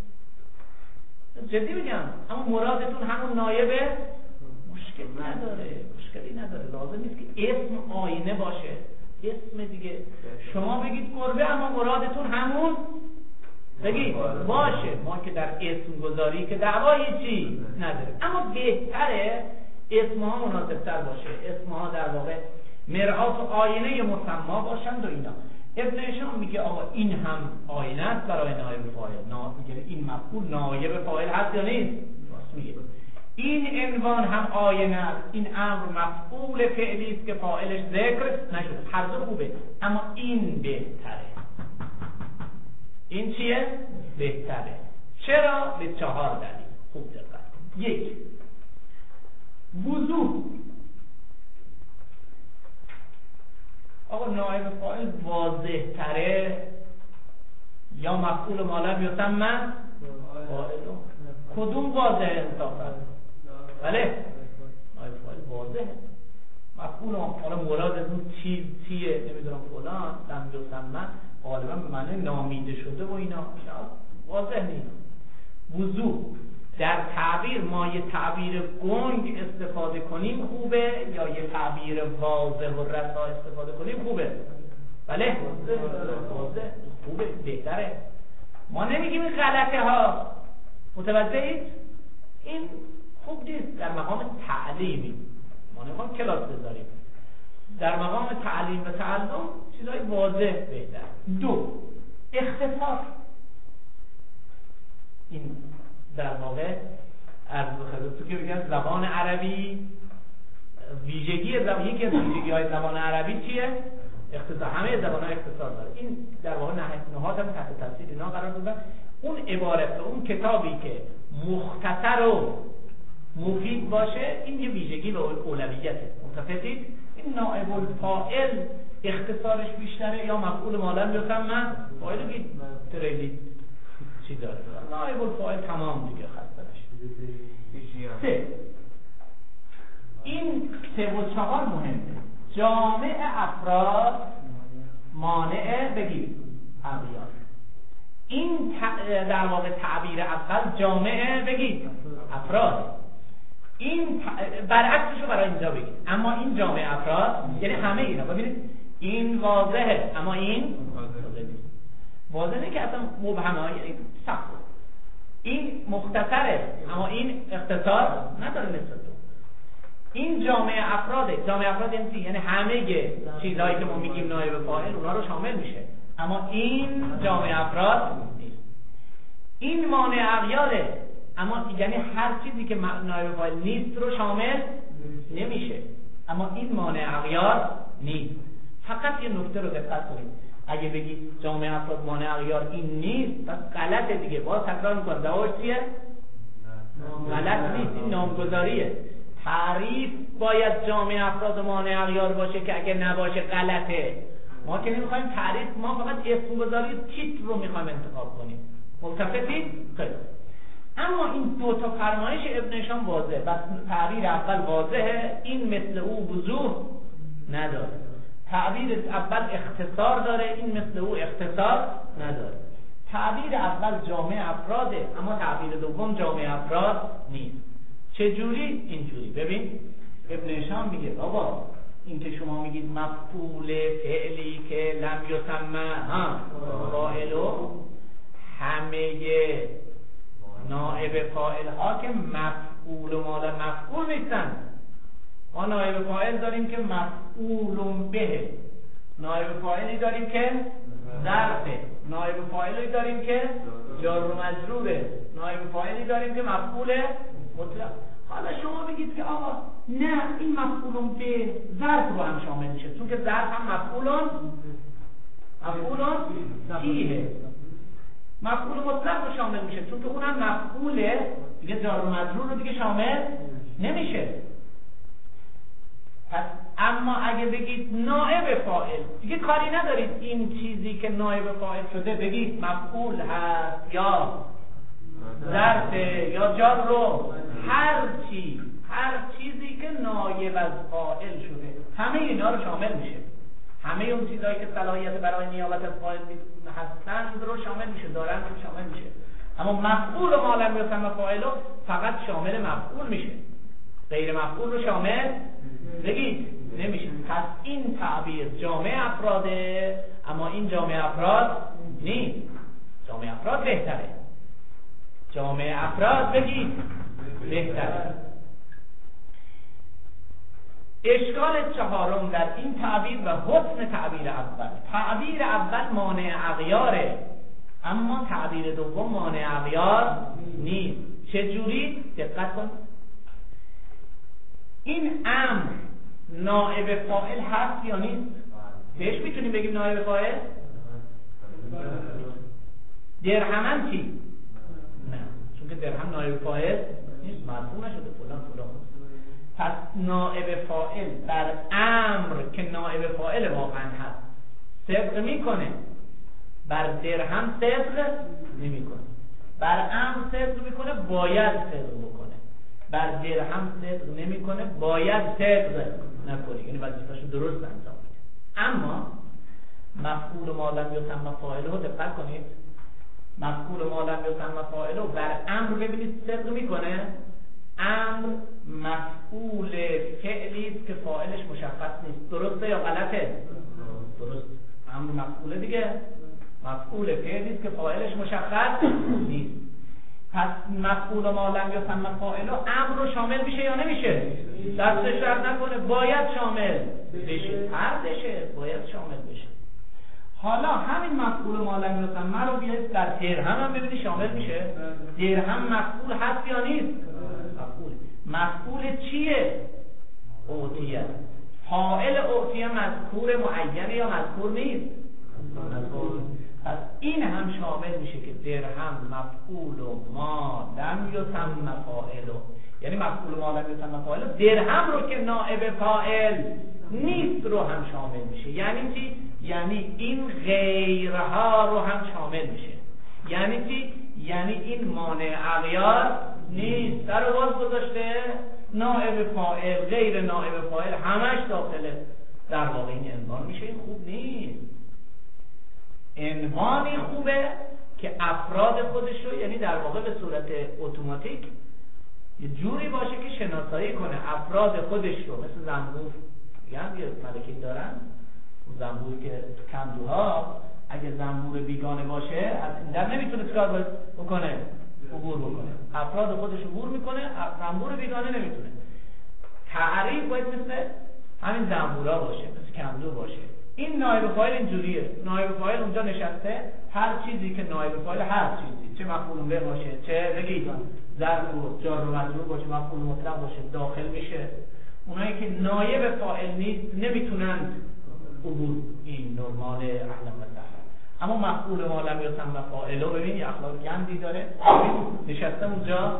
جدی بگم، اما مرادتون همون نایبه، مشکلی نداره، لازم نیست که اسم آینه باشه، اسم دیگه. شما بگید قربه اما مرادتون همون بگید باشه، ما که در اسم گذاری که دعوایی چی نداره، اما بهتره اسمها مناسبتر باشه، اسمها در واقع مرآت و آینه مسما باشند و اینا. ابن هشام میگه آقا این هم آینه است برای نایب فاعل، میگه این مفعول نایب فاعل هست یا نیست؟ میگه این عنوان هم آینه است، این امر مفعول فعلی است که فاعلش ذکر نشده، هر دو خوبه، اما این بهتره. این چیه؟ بهتره. چرا؟ به 4 دلیل. خوب دقت کن. 1. وضوح. آقا نایب فاعل واضح تره یا مفعول ما لم یسمى فاعل؟ کدوم واضح انصافا؟ بله نایب فاعل واضحه. مفعول حالا مرادتون چیه نمیدونم فلان لم یسمى غالبا به معنی نامیده شده و اینا واضح نیست. وضوح در تعبیر ما یه تعبیر گنگ استفاده کنیم خوبه یا یه تعبیر واضح و رسا استفاده کنیم خوبه؟ بله واضح خوبه، بهتره. ما نمیگیم این غلطه ها، متوجهید؟ این خوب نیست. در مقام تعلیمی ما نمیخوایم کلاس بذاریم، در مقام تعلیم و تعلم چیزای واضح بهتر. 2. اختصار. این در واقع عرض خدمتتون که بگم زبان عربی ویژگی یکی از ویژگی‌های زبان عربی چیه؟ اختصار. همه زبان‌ها اختصار داره. این در واقع نهاد هم تحت تاثیر اینا قرار دادن. اون عبارت، اون کتابی که مختصر و مفید باشه، این یه ویژگی و اولویته. متفقید؟ این نائب الفاعل اختصارش بیشتره یا مفعول ما لم یسمى فاعل خیلی چی داره؟ نائب الفاعل تمام دیگه خسته نشه. 3. این 3 و 4 مهمه. جامع افراد مانع بگید اغیار. این در واقع تعبیر اول جامع بگید افراد، این برعکسشو برای اینجا بگید. اما این جامع افراد یعنی همه اینا. ببینید این واضحه اما این واضح نیست. واضحه که اصلا مبهمه، یعنی سخت. این مختصره اما این اختصار نداره نسبت تو. این جامع افراده. جامع افراد یعنی همه چیزهایی که ما میگیم نایب فاعل اونا رو شامل میشه، اما این جامع افراد نیست. این مانع اغیاره، اما یعنی هر چیزی که نایب فاعل نیست رو شامل نمیشه، اما این مانع اغیار نیست. فقط یه نکته رو دقت کنید، اگه بگید جامع افراد مانع اغیار این نیست پس غلطه دیگه. باز تکرار میکنم جوابش چیه؟ غلط نیست، این نامگذاریه. تعریف باید جامع افراد مانع اغیار باشه که اگه نباشه غلطه. ما که نمیخوایم تعریف، ما فقط اسم گذاری تیتر رو میخوایم انتخاب کنیم. متفقید؟ خیلی. اما این 2 تا فرمایش ابن هشام واضحه. بس تعبیر اول واضحه، این مثل او وضوح نداره. تعبیر اول اختصار داره، این مثل او اختصار نداره. تعبیر اول جامع افراده اما تعبیر دوم جامع افراد نیست. چجوری؟ اینجوری. ببین ابن هشام میگه بابا این که شما میگید مفعول فعلی که لم یسمى فاعلو، همه نائب فاعل ها که مفعول و مال مفعول نیستن. ما نائب فاعل داریم که مفعول به، نائب فاعلی داریم که ظرفه، نائب فاعلی داریم که جار و مجروره، نائب فاعلی داریم که مفعول مطلق. حالا شما بگید که آقا نه این مفعول به ظرف رو هم شامل میشه، چون که ظرف هم مفعول فیه، مفعول مطلق رو شامل میشه، چون که اونم مفعوله دیگه، جار و مجرور رو دیگه شامل نمیشه. پس اما اگه بگید نائب فاعل، دیگه کاری ندارید این چیزی که نائب فاعل شده بگید مفعول هست یا ظرف یا جار رو، هر چیزی که نائب از فاعل شده همه اینا رو شامل میشه، همه اون چیزایی که صلاحیت برای نیابت از فاعل هستند رو شامل میشه، دارن رو شامل میشه. اما مفعول و ما لم یسمى فاعل فقط شامل مفعول میشه، غیر مفعول رو شامل بگید نمیشه. پس این تعبیر جامع افراده، اما این جامع افراد نیست. جامع افراد بهتره، جامع افراد بگید بهتره. اشکال چهارم در این تعبیر و حسن تعبیر اول، تعبیر اول مانع اغیاره، اما تعبیر دوم مانع اغیار نیست. چجوری؟ دقت کن، این امر نائب فاعل هست یا نیست؟ بهش میتونیم بگیم نائب فاعل؟ درهمن چی؟ نه، چون که درهم نائب فاعل نیست، مرفوع نشده فلان. پس نائب فاعل بر امر که نائب فاعل واقعا هست صدق میکنه، بر درهم صدق نمیکنه. بر امر صدق میکنه، باید صدق بکنه. بر درهم صدق نمیکنه، باید صدق نکنه، یعنی وظیفه‌شو درست انجام بده. اما مفعول ما لم یسمى فاعله، دقت کنید، مفعول ما لم یسمى فاعله بر امر ببینید صدق میکنه. امر مفعول فعلی است که فاعلش مشخص نیست، درسته یا غلطه؟ درست. امر مفعول دیگه، مفعول فعلی است که فاعلش مشخص نیست. پس مفعول ما لم یسمى فاعله امر رو شامل میشه یا نمیشه؟ دستش رد نکنه، باید شامل بشه، پردشه باید شامل بشه. حالا همین مفعول ما لم یسمى رو بیاید در درهم هم ببینید شامل میشه. درهم مفعول هست یا نیست؟ مفعول چیه؟ اعطیه. فاعل اعطیه مذکور معینه یا مذکور نیست؟ پس این هم شامل میشه که درهم مفعول ما لم یسمى فاعل، یعنی مفعول ما لم یسمى فاعل درهم رو که نائب فاعل نیست رو هم شامل میشه. یعنی چی؟ یعنی این غیرها رو هم شامل میشه. یعنی چی؟ یعنی این مانع اغیار نیست، در باز گذاشته نائب فاعل غیر نائب فاعل همش داخله، در واقع این عنوان میشه. این خوب نیست. عنوانی خوبه که افراد خودش رو، یعنی در واقع به صورت اتوماتیک یه جوری باشه که شناسایی کنه افراد خودش رو، مثل زنبور یه ملکه دارن، زنبور که کندوها اگه زنبور بیگانه باشه از این در نمیتونه چکار بکنه؟ عبور بکنه. افراد خودش عبور میکنه، زنبور بیگانه نمیتونه. تعریف باید مثل همین زنبورا باشه، مثل کندو باشه. این نائب فاعل اینجوریه. نائب فاعل اونجا نشسته، هر چیزی که نائب فاعل، هر چیزی، چه مفعول به باشه، چه بگید ظرف و جار و مجرور باشه، مفعول مطلق باشه، داخل میشه. اونایی که نائب فاعل نیست نمیتونن عبور، این نرمال اهلا و سهلا. اما مفعول ما لم یسمى فاعل، ببین یه اخلاق گندی داره، نشسته اونجا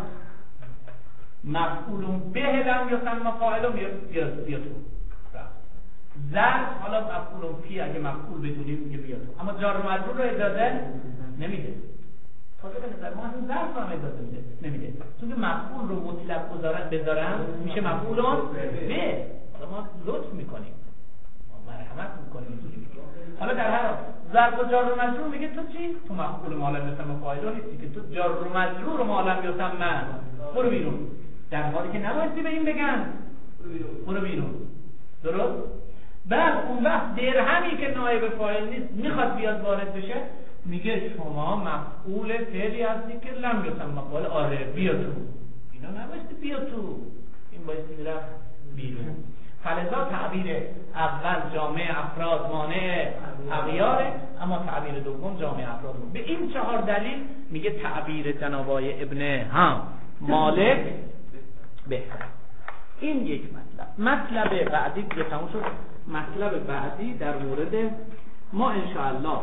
مفعول به لم یسمى فاعل بیا تو ظرف، حالا مفعول فی اگه مفعول بدونیم میگه بیا تو، اما جار و مجرور رو اجازه نمیده. تازه به نظر ما اصلا ظرف رو هم اجازه نمیده، چون که مفعول رو مطلق بذارن میشه مفعول به. حالا ما لطف میکنیم، ما مرحمت میکنیم. حالا در هر حال ظرف و جار و مجرور میگه تو چی؟ تو مفعول ما لم یسمى فاعل نیستی که تو جار و مجرور ما لم یسمى، برو بیرون. در حالی که نبایستی به این بگن برو بیرون. درست؟ بعد اون وقت درهمی که نائب فاعل نیست میخواد بیاد وارد بشه، میگه شما مفعول فعلی هستی که لم یسمى فاعل. آره بیا تو، اینا نبایستی بیا تو، این بایستی میرفت بیرون. فلذا تعبیر اول جامع افراد مانع اغیاره، اما تعبیر دوم جامع افراد مانع. به این چهار دلیل میگه تعبیر جناب ابن مالک بهتر. این یک مطلب بعدی دیگه تموم شد. مطلب بعدی در مورد ما انشاءالله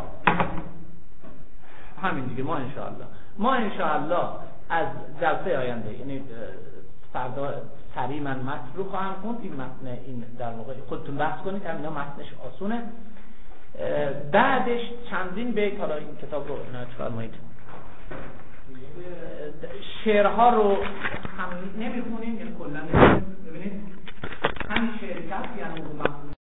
همین دیگه، ما انشاءالله از جلسه آینده، یعنی فردا سریع من متن رو خواهم خوند. این متن این در واقع خودتون بحث کنید، همینا متنش آسونه. بعدش چندین بیت، حالا این کتاب رو عنایت فرمایید، شعرها رو هم نمیخونیم، یعنی کلا